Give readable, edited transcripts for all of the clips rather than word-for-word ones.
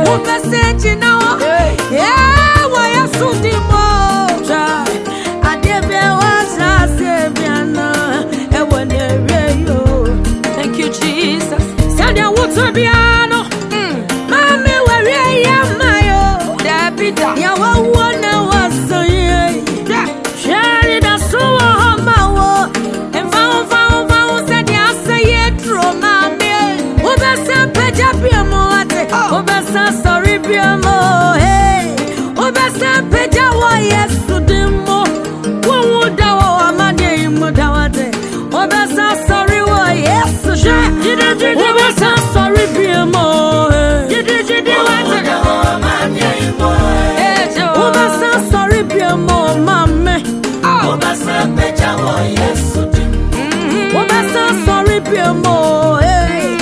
Thank you, Jesus. Sabiano, Mami, where am I? Dabida, Yawana was so ye. Shari da suwa mawo, and found said yasa yet from Mami. Obasa Peja Piamo, Obasa sorry Piamo, hey, Obasa Peja, why yes to demo. Who would our money Mudawate? Obasa sorry, why yes to share. Obasa sorry Piamo. Obasa sorry Piamo, Mame. Obasa Peja, why yes to demo. Obasa sorry Piamo, hey.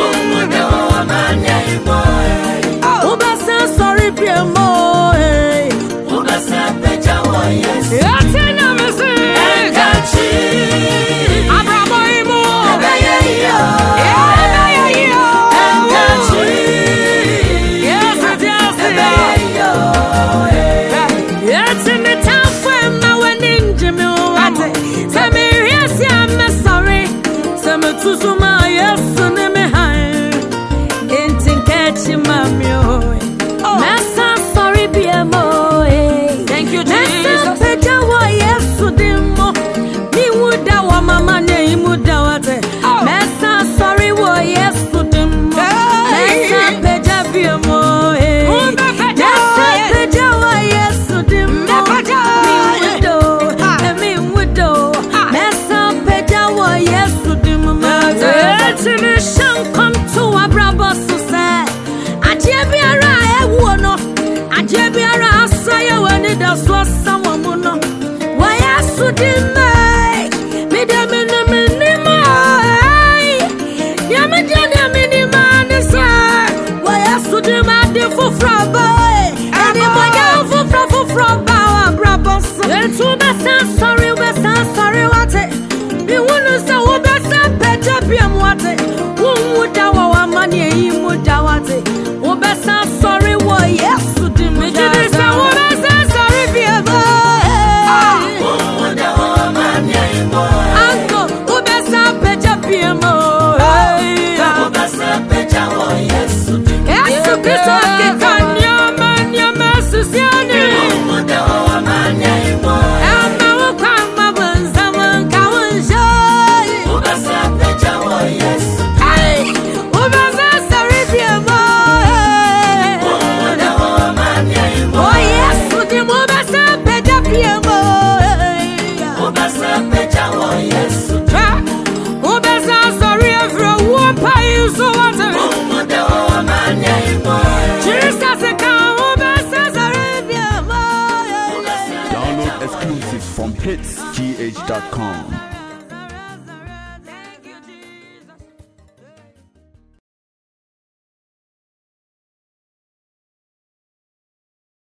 Obasa sorry Piamo, hey. Obasa Peja, why yes. Yatina Messi. Thank you, Jesus. Sorry, what it? You wanna say what best Peja what it? Who would our money? You would it? What best sorry, what yes to do me? Sorry, be a boy. Uncle, who best Peja Piamo? Who best Peja, yes to do. Yes, to be talking on your man, your message. Download exclusive from hitsgh.com.